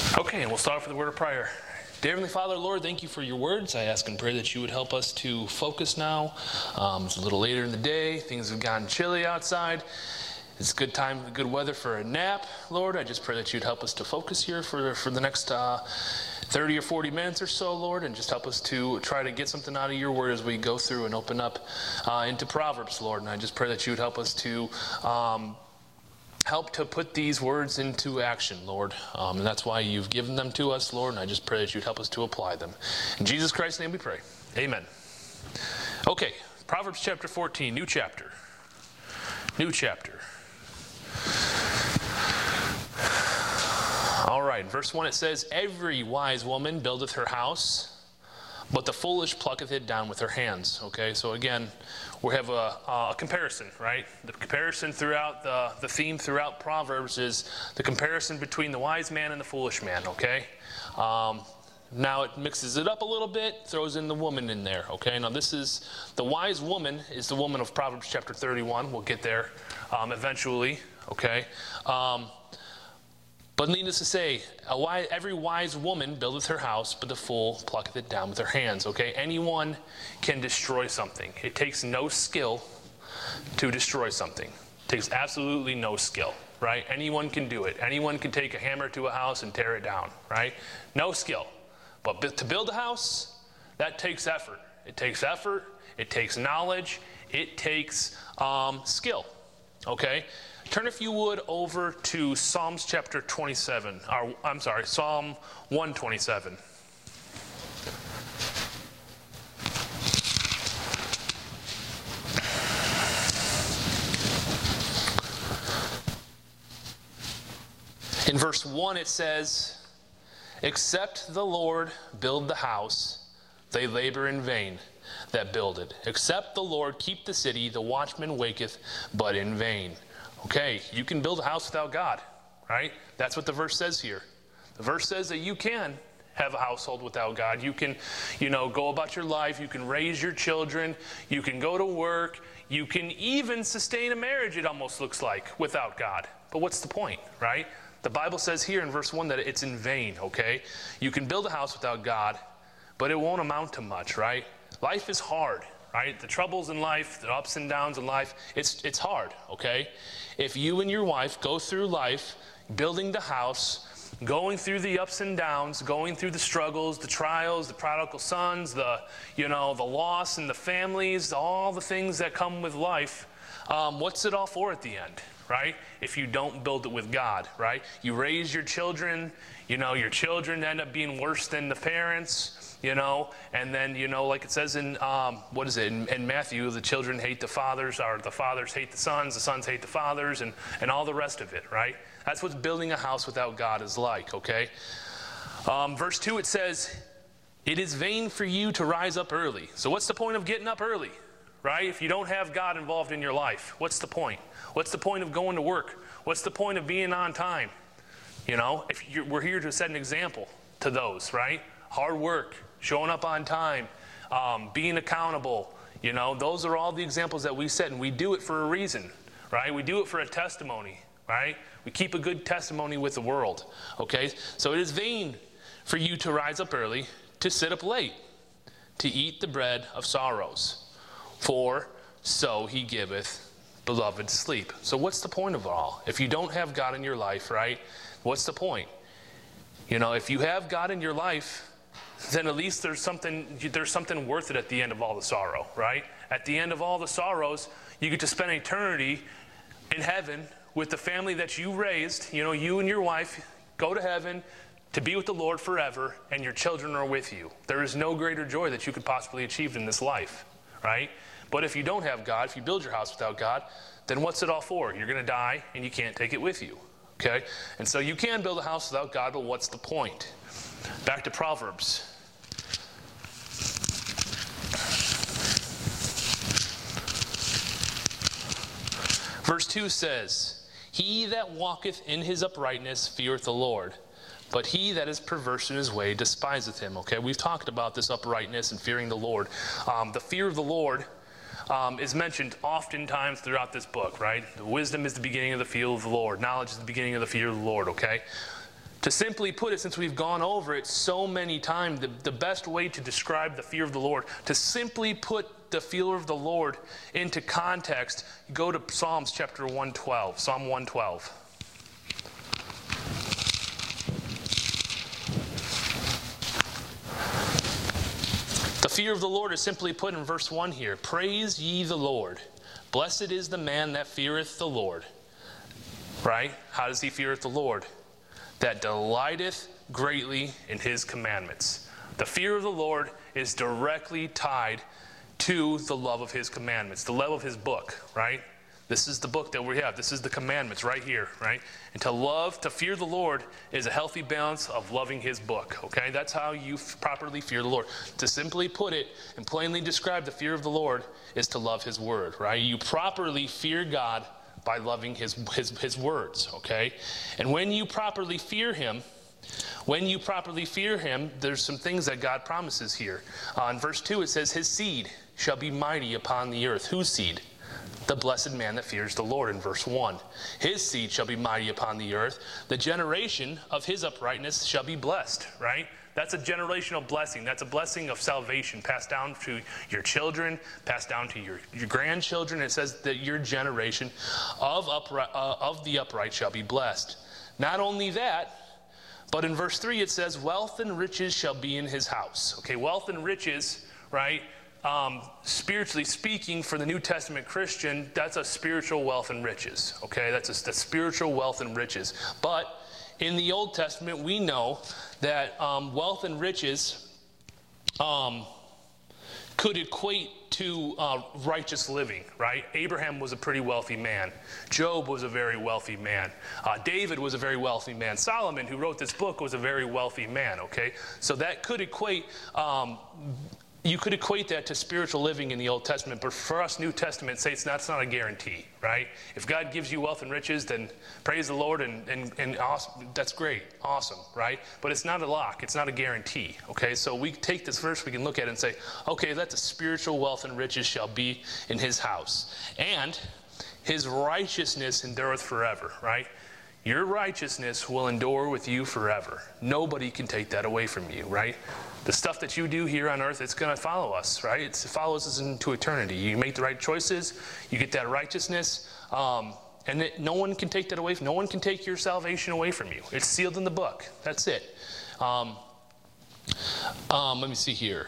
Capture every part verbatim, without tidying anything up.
Okay, and we'll start off with a word of prayer. Dear Heavenly Father, Lord, thank you for your words. I ask and pray that you would help us to focus now. Um, it's a little later in the day. Things have gotten chilly outside. It's a good time, good weather for a nap. Lord, I just pray that you'd help us to focus here for, for the next uh, thirty or forty minutes or so, Lord, and just help us to try to get something out of your word as we go through and open up uh, into Proverbs, Lord. And I just pray that you would help us to um, help to put these words into action, Lord. Um, and that's why you've given them to us, Lord, and I just pray that you'd help us to apply them. In Jesus Christ's name we pray. Amen. Okay, Proverbs chapter fourteen, new chapter. New chapter. All right, in verse one it says, "Every wise woman buildeth her house, but the foolish plucketh it down with her hands." Okay, so again, we have a, a comparison, right? The comparison throughout the, the theme throughout Proverbs is the comparison between the wise man and the foolish man, okay? Um, now it mixes it up a little bit, throws in the woman in there, okay? Now this is, the wise woman is the woman of Proverbs chapter thirty-one. We'll get there um, eventually, okay? Um, But needless to say, a wise, every wise woman buildeth her house, but the fool plucketh it down with her hands. Okay, anyone can destroy something. It takes no skill to destroy something. It takes absolutely no skill, right? Anyone can do it. Anyone can take a hammer to a house and tear it down, right? No skill. But to build a house, that takes effort. It takes effort. It takes knowledge. It takes um, skill. Okay. Turn, if you would, over to Psalms chapter twenty-seven. Or, I'm sorry, Psalm one twenty-seven. In verse one it says, "Except the Lord build the house, they labor in vain that build it. Except the Lord keep the city, the watchman waketh, but in vain." Okay, you can build a house without God, right? That's what the verse says here. The verse says that you can have a household without God. You can, you know, go about your life. You can raise your children. You can go to work. You can even sustain a marriage, it almost looks like, without God. But what's the point, right? The Bible says here in verse one that it's in vain, okay? You can build a house without God, but it won't amount to much, right? Life is hard. Right? The troubles in life, the ups and downs in life, it's it's hard, okay? If you and your wife go through life building the house, going through the ups and downs, going through the struggles, the trials, the prodigal sons, the, you know, the loss and the families, all the things that come with life, um, what's it all for at the end, right? If you don't build it with God, right? You raise your children, you know, your children end up being worse than the parents, you know, and then, you know, like it says in, um, what is it, in, in Matthew, the children hate the fathers, or the fathers hate the sons, the sons hate the fathers, and, and all the rest of it, right? That's what building a house without God is like, okay? Um, verse two, it says, "It is vain for you to rise up early." So what's the point of getting up early, right? If you don't have God involved in your life, what's the point? What's the point of going to work? What's the point of being on time? You know, if you're, we're here to set an example to those, right? Hard work, showing up on time, um, being accountable, you know, those are all the examples that we set, and we do it for a reason, right? We do it for a testimony, right? We keep a good testimony with the world, okay? So it is vain for you to rise up early, to sit up late, to eat the bread of sorrows, for so he giveth beloved sleep. So what's the point of it all? If you don't have God in your life, right, what's the point? You know, if you have God in your life, then at least there's something there's something worth it at the end of all the sorrow, right? At the end of all the sorrows, you get to spend eternity in heaven with the family that you raised. You know, you and your wife go to heaven to be with the Lord forever, and your children are with you. There is no greater joy that you could possibly achieve in this life, right? But if you don't have God, if you build your house without God, then what's it all for? You're going to die, and you can't take it with you, okay? And so you can build a house without God, but what's the point? Back to Proverbs. Verse two says, "He that walketh in his uprightness feareth the Lord, but he that is perverse in his way despiseth him." Okay, we've talked about this uprightness and fearing the Lord. Um, the fear of the Lord um, is mentioned oftentimes throughout this book, right? The wisdom is the beginning of the fear of the Lord. Knowledge is the beginning of the fear of the Lord, okay? To simply put it, since we've gone over it so many times, the, the best way to describe the fear of the Lord, to simply put the fear of the Lord into context, go to Psalms chapter one twelve, Psalm one twelve. The fear of the Lord is simply put in verse one here. Praise ye the Lord. Blessed is the man that feareth the Lord. Right? How does he feareth the Lord? That delighteth greatly in his commandments. The fear of the Lord is directly tied to the love of his commandments, the love of his book, right? This is the book that we have. This is the commandments right here, right? And to love, to fear the Lord is a healthy balance of loving his book, okay? That's how you f- properly fear the Lord. To simply put it and plainly describe the fear of the Lord is to love his word, right? You properly fear God by loving his, his, his words, okay? And when you properly fear him, when you properly fear him, there's some things that God promises here. Uh, in verse two, it says, his seed shall be mighty upon the earth. Whose seed? The blessed man that fears the Lord in verse one. His seed shall be mighty upon the earth. The generation of his uprightness shall be blessed, right? That's a generational blessing. That's a blessing of salvation passed down to your children, passed down to your, your grandchildren. It says that your generation of, upright, uh, of the upright shall be blessed. Not only that, but in verse three it says, wealth and riches shall be in his house. Okay, wealth and riches, right? Um, spiritually speaking, for the New Testament Christian, that's a spiritual wealth and riches. Okay, that's a, that's spiritual wealth and riches. But in the Old Testament, we know that um, wealth and riches um, could equate to uh, righteous living, right? Abraham was a pretty wealthy man. Job was a very wealthy man. Uh, David was a very wealthy man. Solomon, who wrote this book, was a very wealthy man, okay? So that could equate... Um, You could equate that to spiritual living in the Old Testament, but for us New Testament saints, that's not a guarantee, right? If God gives you wealth and riches, then praise the Lord, and, and, and awesome, that's great, awesome, right? But it's not a lock, it's not a guarantee, okay? So we take this verse, we can look at it and say, okay, that's a spiritual wealth and riches shall be in his house. And his righteousness endureth forever, right? Your righteousness will endure with you forever. Nobody can take that away from you, right? The stuff that you do here on earth, it's going to follow us, right? It's, it follows us into eternity. You make the right choices, you get that righteousness, um, and it, no one can take that away from you. No one can take your salvation away from you. It's sealed in the book. That's it. Um, um, let me see here.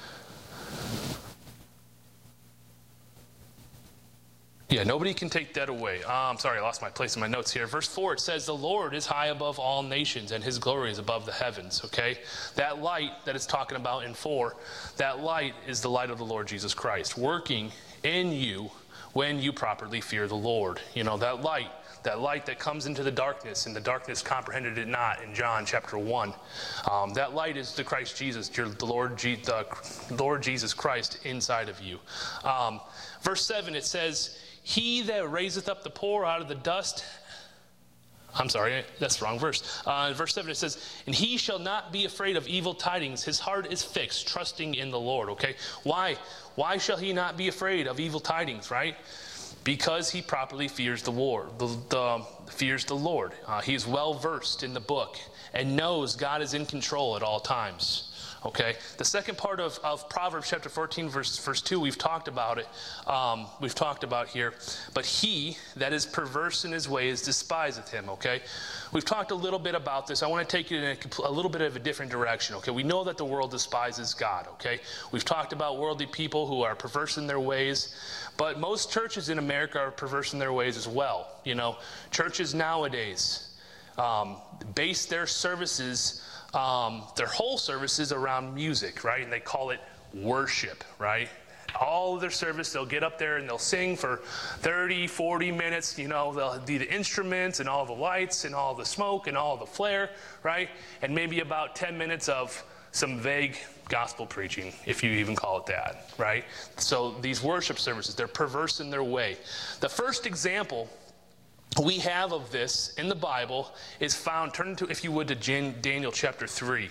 Yeah, nobody can take that away. Uh, I'm sorry, I lost my place in my notes here. Verse four, it says, the Lord is high above all nations, and his glory is above the heavens, okay? That light that it's talking about in four, that light is the light of the Lord Jesus Christ, working in you when you properly fear the Lord. You know, that light, that light that comes into the darkness, and the darkness comprehended it not, in John chapter one. Um, that light is the Christ Jesus, your, the, Lord G, the Lord Jesus Christ inside of you. Um, verse seven, it says, he that raiseth up the poor out of the dust, I'm sorry, that's the wrong verse. Uh, verse seven, it says, and he shall not be afraid of evil tidings. His heart is fixed, trusting in the Lord, okay? Why? Why shall he not be afraid of evil tidings, right? Because he properly fears the Lord, the, the, fears the Lord. Uh, he is well versed in the book and knows God is in control at all times. Okay, the second part of, of Proverbs chapter fourteen, verse, verse two, we've talked about it. Um, we've talked about here. But he that is perverse in his ways despiseth him, okay? We've talked a little bit about this. I want to take it in a, a little bit of a different direction, okay? We know that the world despises God, okay? We've talked about worldly people who are perverse in their ways. But most churches in America are perverse in their ways as well. You know, churches nowadays um, base their services Um, their whole service is around music, right? And they call it worship, right? All of their service, they'll get up there and they'll sing for thirty, forty minutes. You know, they'll do the instruments and all the lights and all the smoke and all the flare, right? And maybe about ten minutes of some vague gospel preaching, if you even call it that, right? So these worship services, they're perverse in their way. The first example we have of this in the Bible is found, turn to, if you would, to Jan, Daniel chapter three.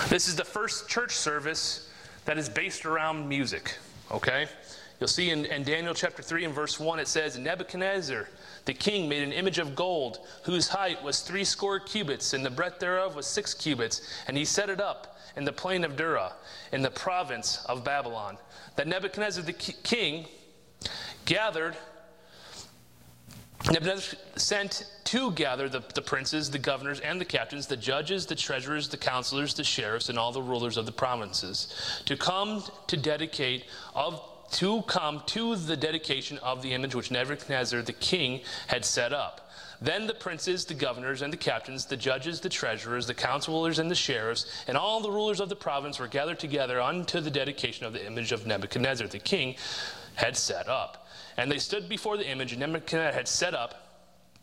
This is the first church service that is based around music, okay? You'll see in, in Daniel chapter three and verse one, it says, Nebuchadnezzar, the king, made an image of gold, whose height was three score cubits, and the breadth thereof was six cubits, and he set it up in the plain of Dura, in the province of Babylon. That Nebuchadnezzar the king gathered, Nebuchadnezzar sent to gather the, the princes, the governors, and the captains, the judges, the treasurers, the counselors, the sheriffs, and all the rulers of the provinces, to come to dedicate of to come to the dedication of the image which Nebuchadnezzar the king had set up. Then the princes, the governors, and the captains, the judges, the treasurers, the counselors, and the sheriffs, and all the rulers of the province were gathered together unto the dedication of the image of Nebuchadnezzar the king had set up. And they stood before the image Nebuchadnezzar had set up.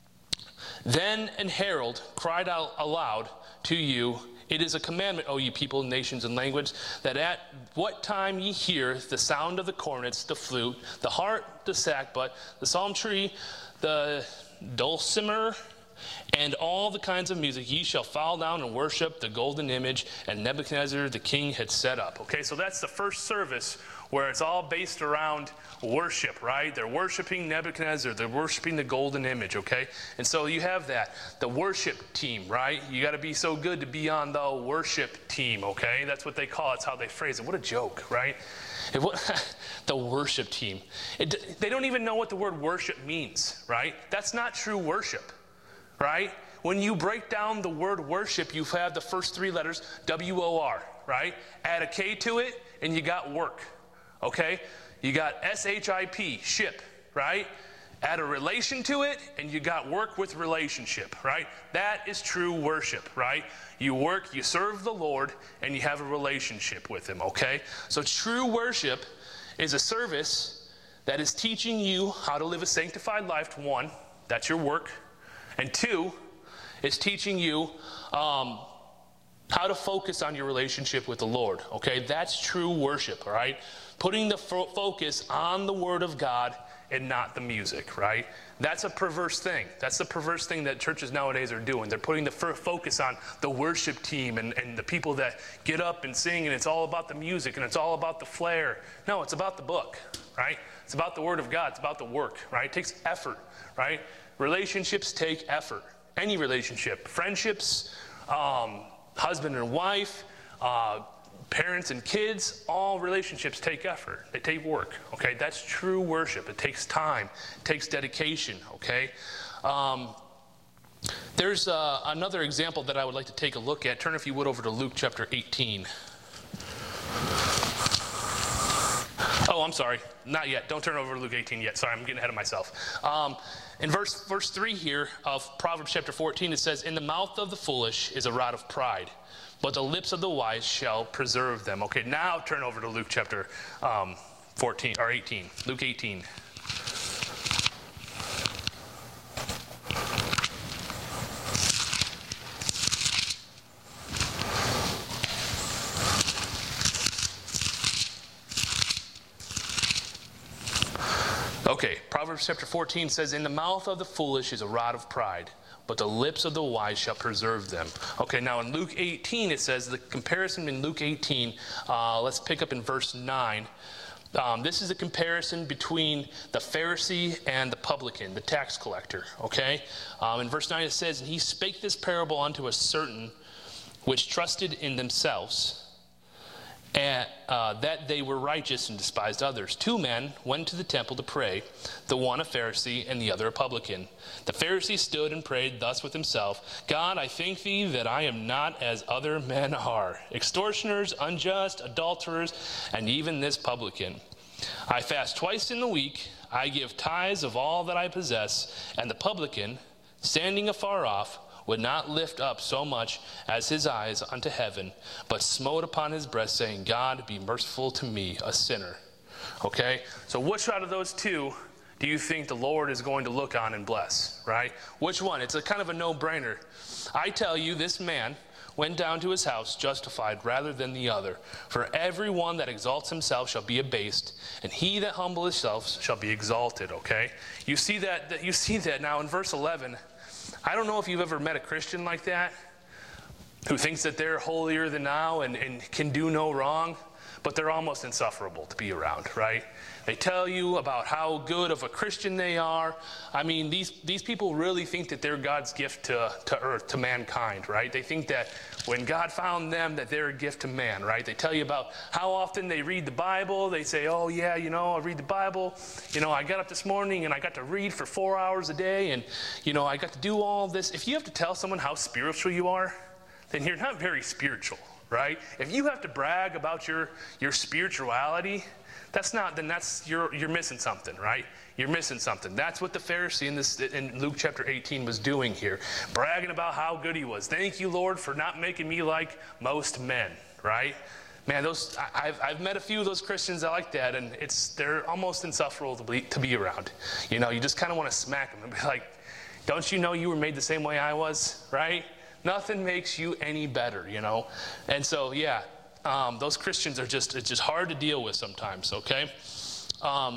Then an herald cried out aloud to you, It is a commandment, O ye people, nations, and language, that at what time ye hear the sound of the cornets, the flute, the harp, the sackbut, the psaltery, the dulcimer, and all the kinds of music, ye shall fall down and worship the golden image and Nebuchadnezzar the king had set up. Okay, so that's the first service where it's all based around worship, right? They're worshiping Nebuchadnezzar. They're worshiping the golden image, okay? And so you have that, the worship team, right? You got to be so good to be on the worship team, okay? That's what they call it. That's how they phrase it. What a joke, right? It, what, the worship team. It, they don't even know what the word worship means, right? That's not true worship, right? When you break down the word worship, you have the first three letters, W O R, right? Add a K to it, and you got work, okay? You got S H I P, ship, right? Add a relation to it, and you got work with relationship, right? That is true worship, right? You work, you serve the Lord, and you have a relationship with Him, okay? So true worship is a service that is teaching you how to live a sanctified life, one, that's your work, and two, it's teaching you um, how to focus on your relationship with the Lord, okay? That's true worship, all right? Putting the fo- focus on the Word of God and not the music, right? That's a perverse thing. That's the perverse thing that churches nowadays are doing. They're putting the f- focus on the worship team and, and the people that get up and sing, and it's all about the music, and it's all about the flair. No, it's about the book, right? It's about the Word of God. It's about the work, right? It takes effort, right? Relationships take effort. Any relationship. Friendships, um, husband and wife, uh, parents and kids, all relationships take effort. They take work, okay? That's true worship. It takes time. It takes dedication, okay? Um, there's uh, another example that I would like to take a look at. Turn, if you would, over to Luke chapter eighteen. Oh, I'm sorry. Not yet. Don't turn over to Luke eighteen yet. Sorry, I'm getting ahead of myself. Um, in verse, verse three here of Proverbs chapter fourteen, it says, In the mouth of the foolish is a rod of pride, but the lips of the wise shall preserve them. Okay, now turn over to Luke chapter um, fourteen, or eighteen. Luke eighteen. Okay, Proverbs chapter fourteen says, In the mouth of the foolish is a rod of pride, but the lips of the wise shall preserve them. Okay, now in Luke eighteen, it says, the comparison in Luke eighteen, uh, let's pick up in verse nine. Um, this is a comparison between the Pharisee and the publican, the tax collector, okay? Um, in verse nine it says, And he spake this parable unto a certain which trusted in themselves, And, uh, that they were righteous and despised others. Two men went to the temple to pray, the one a Pharisee and the other a publican. The Pharisee stood and prayed thus with himself, God, I thank thee that I am not as other men are, extortioners, unjust, adulterers, and even this publican. I fast twice in the week, I give tithes of all that I possess, and the publican, standing afar off, would not lift up so much as his eyes unto heaven, but smote upon his breast, saying, God, be merciful to me, a sinner. Okay? So which out of those two do you think the Lord is going to look on and bless, right? Which one? It's a kind of a no-brainer. I tell you, this man went down to his house justified rather than the other. For every one that exalts himself shall be abased, and he that humbles himself shall be exalted, okay? You see that, that you see that now in verse eleven. I don't know if you've ever met a Christian like that, who thinks that they're holier than thou and, and can do no wrong, but they're almost insufferable to be around, right? They tell you about how good of a Christian they are. I mean, these, these people really think that they're God's gift to, to earth, to mankind, right? They think that when God found them, that they're a gift to man, right? They tell you about how often they read the Bible. They say, oh, yeah, you know, I read the Bible. You know, I got up this morning and I got to read for four hours a day, and, you know, I got to do all this. If you have to tell someone how spiritual you are, then you're not very spiritual, right? If you have to brag about your, your spirituality, that's not, then that's, you're, you're missing something, right? You're missing something. That's what the Pharisee in this, in Luke chapter eighteen was doing here, bragging about how good he was. Thank you, Lord, for not making me like most men, right? Man, those, I've, I've met a few of those Christians that like that, and it's, they're almost insufferable to be, to be around. You know, you just kind of want to smack them and be like, don't you know you were made the same way I was, right? Nothing makes you any better, you know? And so, yeah, um, those Christians are just, it's just hard to deal with sometimes, okay? Um,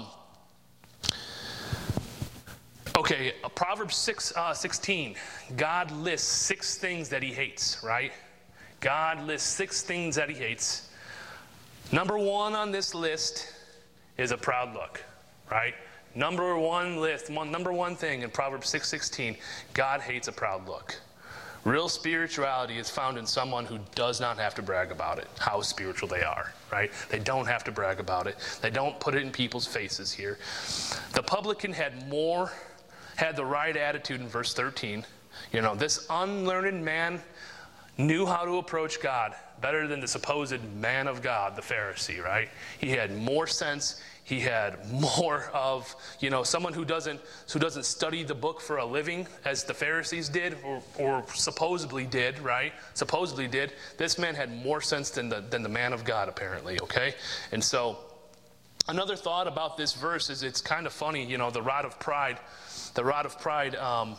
okay, uh, Proverbs six, uh, sixteen, God lists six things that he hates, right? God lists six things that he hates. Number one on this list is a proud look, right? Number one list, one, number one thing in Proverbs six sixteen, God hates a proud look. Real spirituality is found in someone who does not have to brag about it, how spiritual they are, right? They don't have to brag about it. They don't put it in people's faces here. The publican had more, had the right attitude in verse thirteen. You know, this unlearned man knew how to approach God better than the supposed man of God, the Pharisee, right? He had more sense. He had more of, you know, someone who doesn't who doesn't study the book for a living, as the Pharisees did, or, or supposedly did, right? Supposedly did. This man had more sense than the than the man of God, apparently, okay? And so, another thought about this verse is it's kind of funny, you know, the rod of pride, the rod of pride. Um,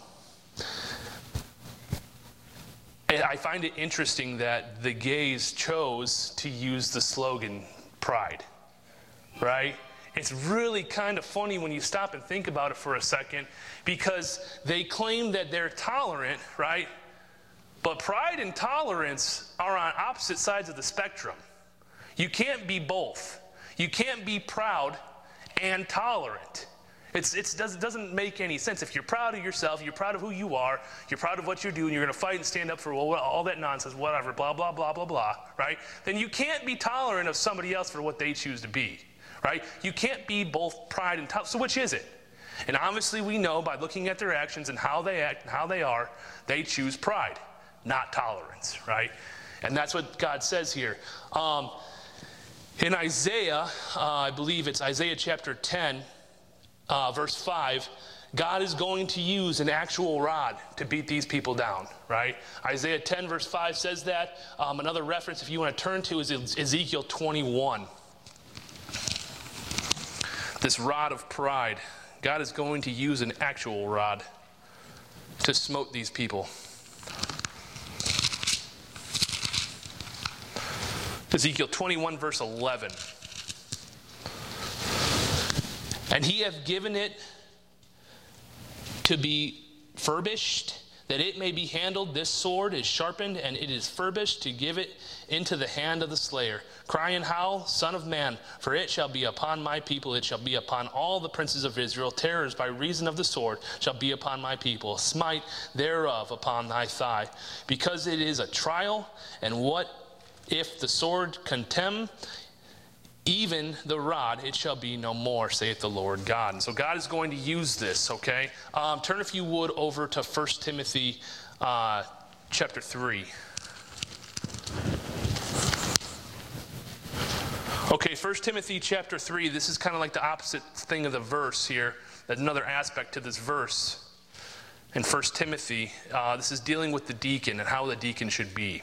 I find it interesting that the gays chose to use the slogan pride, right? It's really kind of funny when you stop and think about it for a second, because they claim that they're tolerant, right? But pride and tolerance are on opposite sides of the spectrum. You can't be both. You can't be proud and tolerant. It's, it's, it doesn't make any sense. If you're proud of yourself, you're proud of who you are, you're proud of what you're doing, you're going to fight and stand up for well, all that nonsense, whatever, blah, blah, blah, blah, blah, right? Then you can't be tolerant of somebody else for what they choose to be, right? You can't be both pride and tolerance. So which is it? And obviously we know by looking at their actions and how they act and how they are, they choose pride, not tolerance, right? And that's what God says here. Um, in Isaiah, uh, I believe it's Isaiah chapter ten, Uh, verse five, God is going to use an actual rod to beat these people down, right? Isaiah ten verse five says that. Um, another reference, if you want to turn to, is Ezekiel twenty-one. This rod of pride. God is going to use an actual rod to smote these people. Ezekiel twenty-one verse eleven. And he hath given it to be furbished, that it may be handled. This sword is sharpened, and it is furbished to give it into the hand of the slayer. Cry and howl, Son of man, for it shall be upon my people, it shall be upon all the princes of Israel. Terrors by reason of the sword shall be upon my people. Smite thereof upon thy thigh. Because it is a trial, and what if the sword contemn, even the rod, it shall be no more, saith the Lord God. And so God is going to use this, okay? Um, turn, if you would, over to First Timothy uh, chapter three. Okay, First Timothy chapter three, this is kind of like the opposite thing of the verse here. There's another aspect to this verse in First Timothy. Uh, this is dealing with the deacon and how the deacon should be.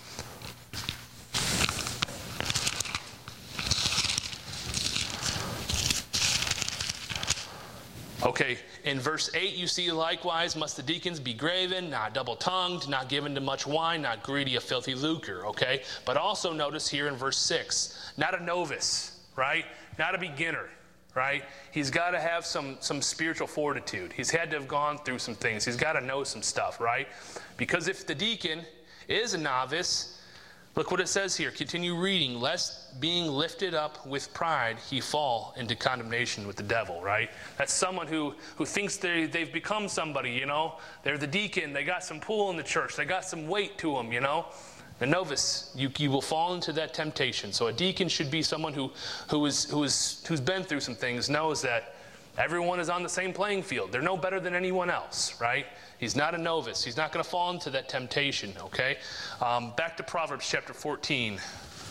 Okay, in verse eight, you see, likewise must the deacons be graven, not double-tongued, not given to much wine, not greedy of filthy lucre, okay? But also notice here in verse six, not a novice, right? Not a beginner, right? He's got to have some, some spiritual fortitude. He's had to have gone through some things. He's got to know some stuff, right? Because if the deacon is a novice, look what it says here. Continue reading. Lest being lifted up with pride, he fall into condemnation with the devil, right? That's someone who, who thinks they, they've become somebody, you know. They're the deacon. They got some pull in the church. They got some weight to them, you know. The novice, you, you will fall into that temptation. So a deacon should be someone who, who is, who is, who's been through some things, knows that everyone is on the same playing field. They're no better than anyone else, right? He's not a novice. He's not going to fall into that temptation, okay? Um, back to Proverbs chapter fourteen.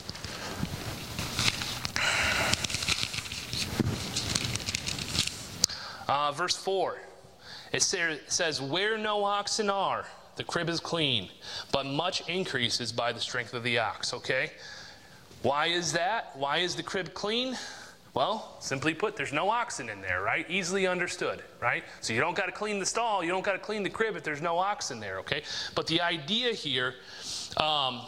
Uh, verse four. It says, where no oxen are, the crib is clean, but much increase is by the strength of the ox, okay? Why is that? Why is the crib clean? Well, simply put, there's no oxen in there, right? Easily understood, right? So you don't got to clean the stall. You don't got to clean the crib if there's no oxen there, okay? But the idea here um,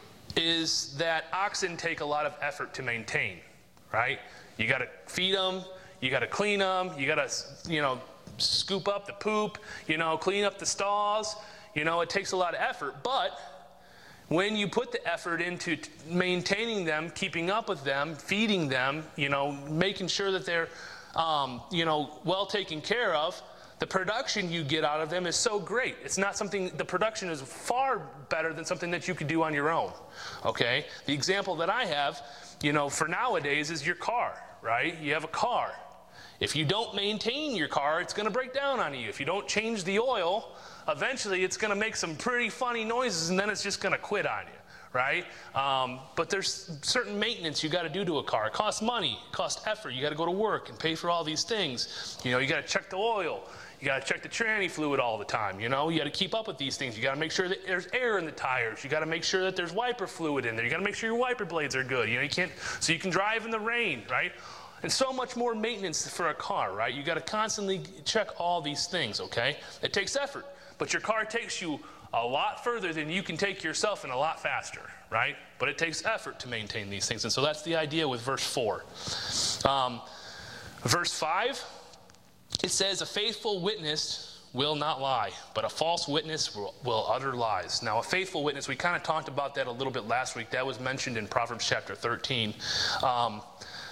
is that oxen take a lot of effort to maintain, right? You got to feed them. You got to clean them. You got to, you know, scoop up the poop, you know, clean up the stalls. You know, it takes a lot of effort, but when you put the effort into t- maintaining them, keeping up with them, feeding them, you know, making sure that they're, um, you know, well taken care of, the production you get out of them is so great. It's not something, the production is far better than something that you could do on your own, okay? The example that I have, you know, for nowadays is your car, right? You have a car. If you don't maintain your car, it's going to break down on you. If you don't change the oil, eventually it's going to make some pretty funny noises, and then it's just going to quit on you, right? Um, but there's certain maintenance you got to do to a car. It costs money, it costs effort. You got to go to work and pay for all these things. You know, you got to check the oil. You got to check the tranny fluid all the time, you know? You got to keep up with these things. You got to make sure that there's air in the tires. You got to make sure that there's wiper fluid in there. You got to make sure your wiper blades are good. You know, you can't, so you can drive in the rain, right? And so much more maintenance for a car, right? You got to constantly check all these things, okay? It takes effort, but your car takes you a lot further than you can take yourself and a lot faster, right? But it takes effort to maintain these things, and so that's the idea with verse four. Um, verse five, it says, a faithful witness will not lie, but a false witness will, will utter lies. Now, a faithful witness, we kind of talked about that a little bit last week. That was mentioned in Proverbs chapter thirteen. Um,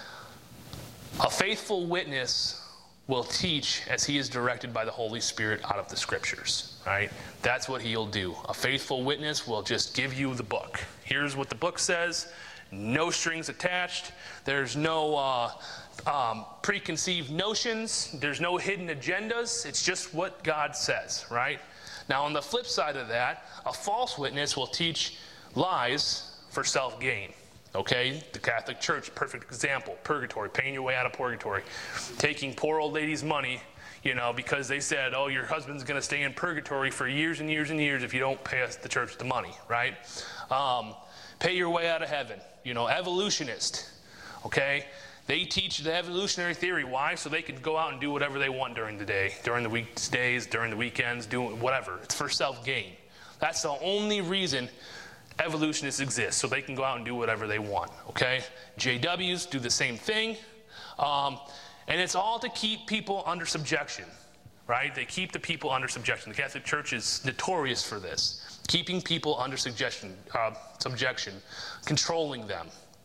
A faithful witness will teach as he is directed by the Holy Spirit out of the Scriptures, right? That's what he'll do. A faithful witness will just give you the book. Here's what the book says. No strings attached. There's no uh, um, preconceived notions. There's no hidden agendas. It's just what God says, right? Now, on the flip side of that, a false witness will teach lies for self-gain. Okay, the Catholic Church, perfect example. Purgatory, paying your way out of purgatory. Taking poor old lady's money, you know, because they said, oh, your husband's going to stay in purgatory for years and years and years if you don't pay us the church the money, right? Um, pay your way out of heaven. You know, evolutionist, okay? They teach the evolutionary theory. Why? So they can go out and do whatever they want during the day, during the weekdays, during the weekends, doing whatever. It's for self-gain. That's the only reason evolutionists exist, so they can go out and do whatever they want, okay? J Ws do the same thing, um, and it's all to keep people under subjection, right? They keep the people under subjection. The Catholic Church is notorious for this, keeping people under subjection, uh, subjection, controlling them.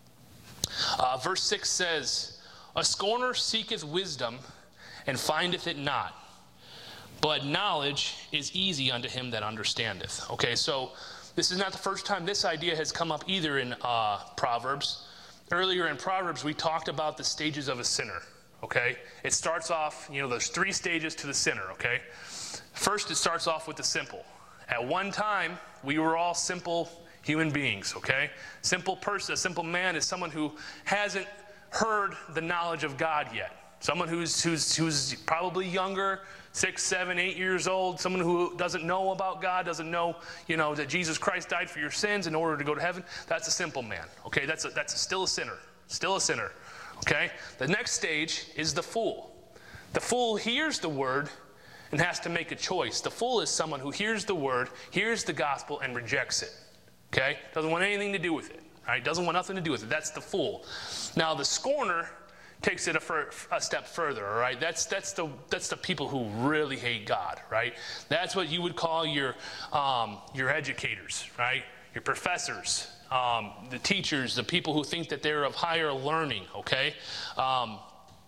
Uh, verse six says, a scorner seeketh wisdom and findeth it not, but knowledge is easy unto him that understandeth. Okay, so this is not the first time this idea has come up either in uh, Proverbs. Earlier in Proverbs, we talked about the stages of a sinner, okay? It starts off, you know, there's three stages to the sinner, okay? First, it starts off with the simple. At one time, we were all simple human beings, okay? Simple person, a simple man is someone who hasn't heard the knowledge of God yet. Someone who's, who's, who's probably younger, six, seven, eight years old, someone who doesn't know about God, doesn't know, you know, that Jesus Christ died for your sins in order to go to heaven. That's a simple man, okay? That's, a, that's a, still a sinner, still a sinner, okay? The next stage is the fool. The fool hears the word and has to make a choice. The fool is someone who hears the word, hears the gospel, and rejects it, okay? Doesn't want anything to do with it, right? Doesn't want nothing to do with it. That's the fool. Now, the scorner takes it a, fur, a step further, all right? That's, that's, the, that's the people who really hate God, right? That's what you would call your, um, your educators, right? Your professors, um, the teachers, the people who think that they're of higher learning, okay? Um,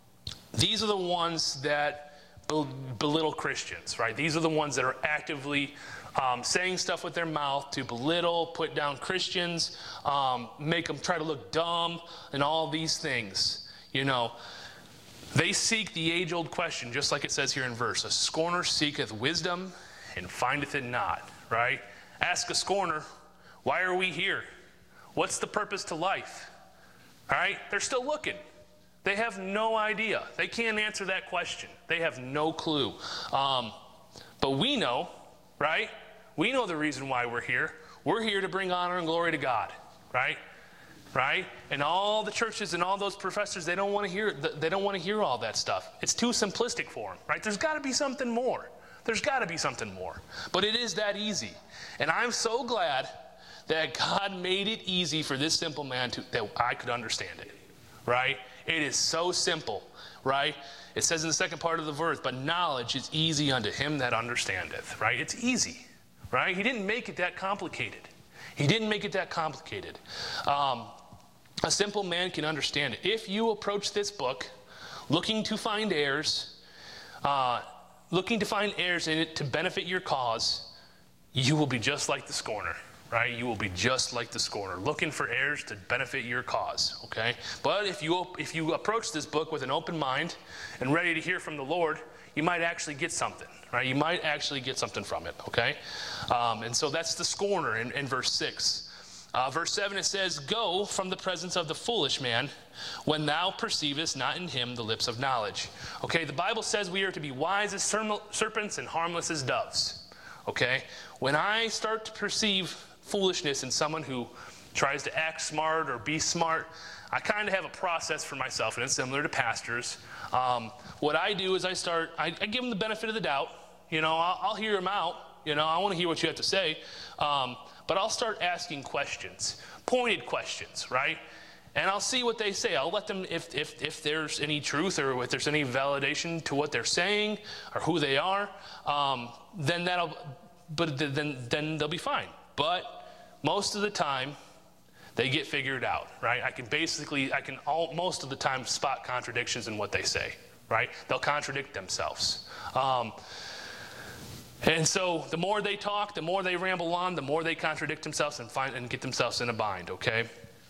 these are the ones that belittle Christians, right? These are the ones that are actively um, saying stuff with their mouth to belittle, put down Christians, um, make them try to look dumb, and all these things. You know, they seek the age-old question, just like it says here in verse. A scorner seeketh wisdom and findeth it not, right? Ask a scorner, why are we here? What's the purpose to life? All right? They're still looking. They have no idea. They can't answer that question. They have no clue. Um, but we know, right? We know the reason why we're here. We're here to bring honor and glory to God, right? Right? And all the churches and all those professors, they don't want to hear they don't want to hear all that stuff. It's too simplistic for them, right? There's got to be something more. There's got to be something more. But it is that easy. And I'm so glad that God made it easy for this simple man to that I could understand it. Right? It is so simple, right? It says in the second part of the verse, but knowledge is easy unto him that understandeth, right? It's easy, right? He didn't make it that complicated. He didn't make it that complicated. Um, a simple man can understand it. If you approach this book looking to find heirs, uh, looking to find heirs in it to benefit your cause, you will be just like the scorner, right? You will be just like the scorner, looking for heirs to benefit your cause, okay? But if you, if you approach this book with an open mind and ready to hear from the Lord, you might actually get something, right? You might actually get something from it, okay? Um, and so that's the scorner in, in verse six. Uh, verse seven, it says, go from the presence of the foolish man when thou perceivest not in him the lips of knowledge. Okay, the Bible says we are to be wise as serpents and harmless as doves. Okay, when I start to perceive foolishness in someone who tries to act smart or be smart, I kind of have a process for myself, and it's similar to pastors. Um, what I do is I start, I, I give them the benefit of the doubt. You know, I'll, I'll hear them out. You know, I want to hear what you have to say. Um, but I'll start asking questions, pointed questions, right? And I'll see what they say. I'll let them, if, if, if there's any truth or if there's any validation to what they're saying or who they are, um, then that'll, but then, then they'll be fine. But most of the time, they get figured out, right? I can basically, I can all, most of the time spot contradictions in what they say, right? They'll contradict themselves. Um, and so the more they talk, the more they ramble on, the more they contradict themselves and find and get themselves in a bind, okay?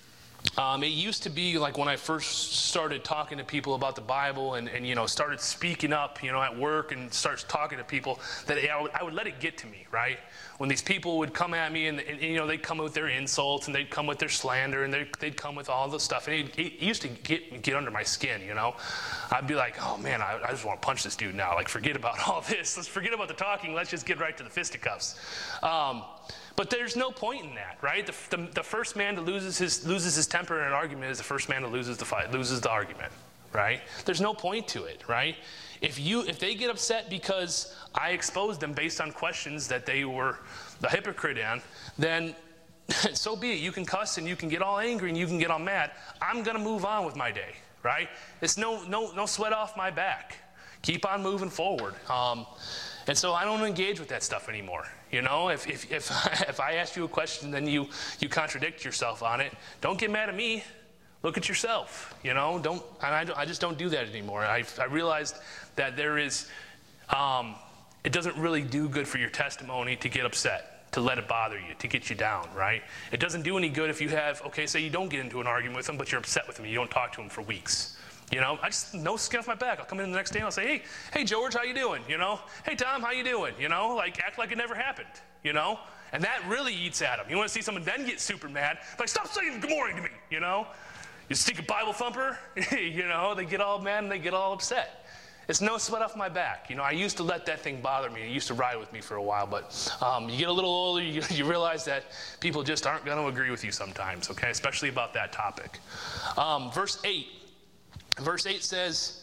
Um, it used to be like when I first started talking to people about the Bible and, and you know, started speaking up, you know, at work and starts talking to people, that I would, I would let it get to me, right? When these people would come at me and, and you know, they'd come with their insults and they'd come with their slander and they'd, they'd come with all the stuff. And it, it used to get, get under my skin, you know? I'd be like, oh man, I, I just want to punch this dude now. Like, forget about all this. Let's forget about the talking. Let's just get right to the fisticuffs. Um, But there's no point in that, right? The, the, the first man to loses his loses his temper in an argument is the first man to loses the fight, loses the argument, right? There's no point to it, right? If you if they get upset because I exposed them based on questions that they were the hypocrite in, then so be it. You can cuss and you can get all angry and you can get all mad. I'm gonna move on with my day, right? It's no no no sweat off my back. Keep on moving forward. Um, and so I don't engage with that stuff anymore. You know, if if if, if I ask you a question, then you you contradict yourself on it. Don't get mad at me. Look at yourself. You know, don't. And I don't, I just don't do that anymore. I I realized that there is, um, it doesn't really do good for your testimony to get upset, to let it bother you, to get you down, right? It doesn't do any good if you have, okay, say you don't get into an argument with them, but you're upset with them. You don't talk to them for weeks. You know, I just, no skin off my back. I'll come in the next day and I'll say, hey, hey, George, how you doing? You know, hey, Tom, how you doing? You know, like, act like it never happened, you know? And that really eats at them. You want to see someone then get super mad? Like, stop saying good morning to me, you know? You stick a Bible thumper, you know, they get all mad and they get all upset. It's no sweat off my back. You know, I used to let that thing bother me. It used to ride with me for a while, but um, you get a little older, you, you realize that people just aren't going to agree with you sometimes, okay, especially about that topic. Um, verse eight. Verse eight says,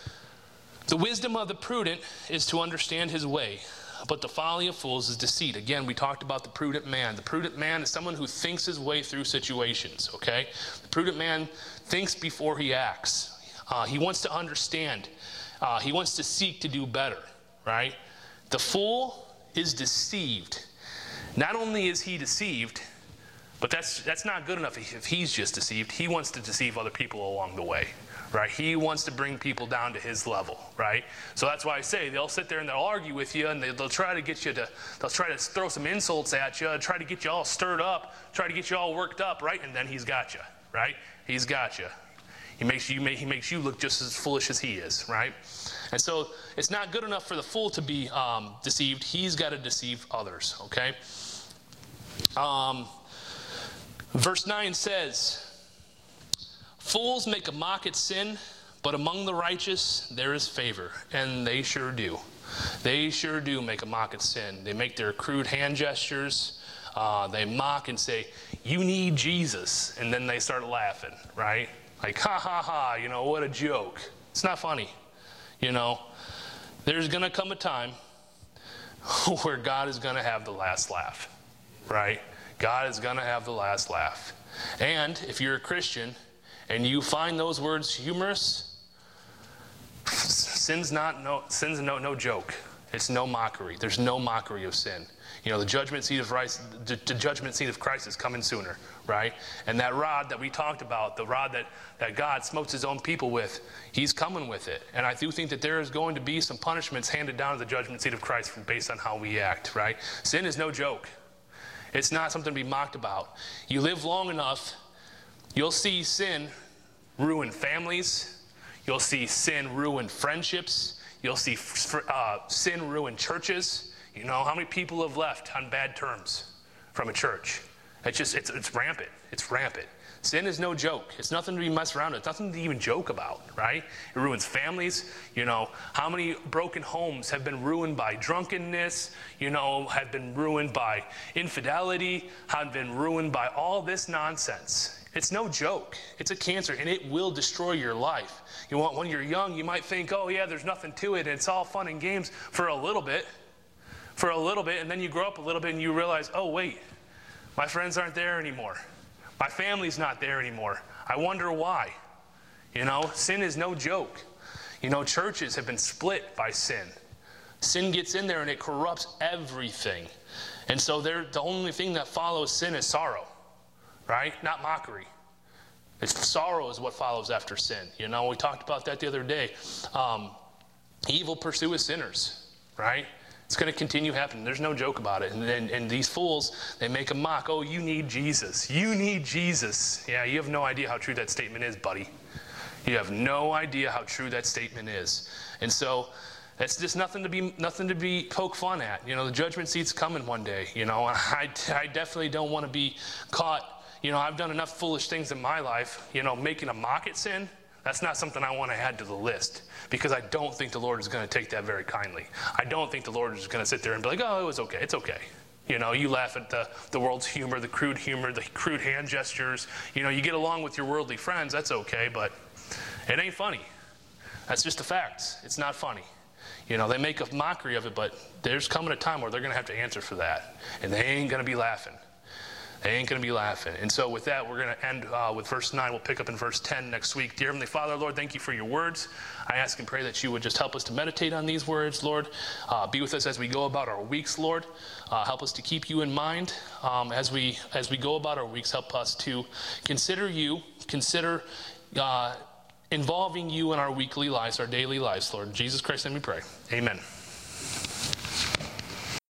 the wisdom of the prudent is to understand his way, but the folly of fools is deceit. Again, we talked about the prudent man. The prudent man is someone who thinks his way through situations, okay? The prudent man thinks before he acts. Uh, he wants to understand. Uh, he wants to seek to do better, right? The fool is deceived. Not only is he deceived, but that's that's not good enough if he's just deceived. He wants to deceive other people along the way, right? He wants to bring people down to his level, right? So that's why I say they'll sit there and they'll argue with you, and they, they'll try to get you to, they'll try to throw some insults at you, try to get you all stirred up, try to get you all worked up, right? And then he's got you, right? He's got you. He makes you he makes you look just as foolish as he is, right? And so it's not good enough for the fool to be um, deceived. He's got to deceive others, okay? Um, verse nine says, fools make a mock at sin, but among the righteous there is favor. And they sure do. They sure do make a mock at sin. They make their crude hand gestures. Uh, they mock and say, you need Jesus. And then they start laughing, right? Like, ha, ha, ha, you know, what a joke. It's not funny, you know. There's going to come a time where God is going to have the last laugh, right? God is going to have the last laugh. And if you're a Christian and you find those words humorous, sin's not no sin's no no joke. It's no mockery. There's no mockery of sin. You know, the judgment seat of Christ, the, the judgment seat of Christ is coming sooner, right? And that rod that we talked about, the rod that, that God smotes his own people with, he's coming with it. And I do think that there is going to be some punishments handed down to the judgment seat of Christ based on how we act, right? Sin is no joke. It's not something to be mocked about. You live long enough, you'll see sin ruin families. You'll see sin ruin friendships. You'll see uh, sin ruin churches. You know, how many people have left on bad terms from a church? It's just, it's, it's rampant. It's rampant. Sin is no joke. It's nothing to be messed around with. It's nothing to even joke about, right? It ruins families. You know, how many broken homes have been ruined by drunkenness, you know, have been ruined by infidelity, have been ruined by all this nonsense. It's no joke. It's a cancer, and it will destroy your life. You want, when you're young, you might think, oh, yeah, there's nothing to it, and it's all fun and games for a little bit. For a little bit, and then you grow up a little bit and you realize, oh, wait, my friends aren't there anymore. My family's not there anymore. I wonder why. You know, sin is no joke. You know, churches have been split by sin. Sin gets in there and it corrupts everything. And so the only thing that follows sin is sorrow, right? Not mockery. It's sorrow is what follows after sin. You know, we talked about that the other day. Um, evil pursueth sinners, right? It's going to continue happening. There's no joke about it. And, and, and these fools, they make a mock. Oh, you need Jesus. You need Jesus. Yeah, you have no idea how true that statement is, buddy. You have no idea how true that statement is. And so that's just nothing to be nothing to be poke fun at. You know, the judgment seat's coming one day. You know, I, I definitely don't want to be caught. You know, I've done enough foolish things in my life. You know, making a mock at sin. That's not something I want to add to the list, because I don't think the Lord is going to take that very kindly. I don't think the Lord is going to sit there and be like, oh, it was okay. It's okay. You know, you laugh at the, the world's humor, the crude humor, the crude hand gestures. You know, you get along with your worldly friends. That's okay, but it ain't funny. That's just the facts. It's not funny. You know, they make a mockery of it, but there's coming a time where they're going to have to answer for that, and they ain't going to be laughing. They ain't going to be laughing. And so with that, we're going to end uh, with verse nine. We'll pick up in verse ten next week. Dear Heavenly Father, Lord, thank you for your words. I ask and pray that you would just help us to meditate on these words, Lord. Uh, be with us as we go about our weeks, Lord. Uh, help us to keep you in mind um, as we as we go about our weeks. Help us to consider you, consider uh, involving you in our weekly lives, our daily lives, Lord. In Jesus Christ, let me pray. Amen.